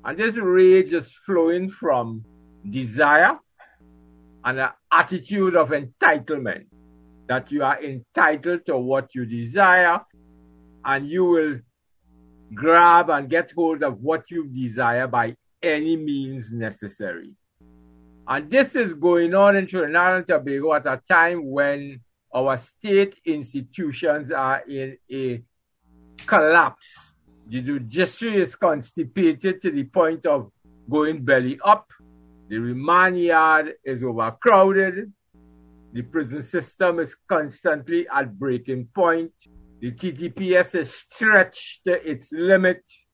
And this rage is flowing from desire and an attitude of entitlement, that you are entitled to what you desire and you will grab and get hold of what you desire by any means necessary. And this is going on in Trinidad and Tobago at a time when our state institutions are in a collapse. The judiciary is constipated to the point of going belly up. The remand yard is overcrowded. The prison system is constantly at breaking point. The TTPS is stretched to its limit.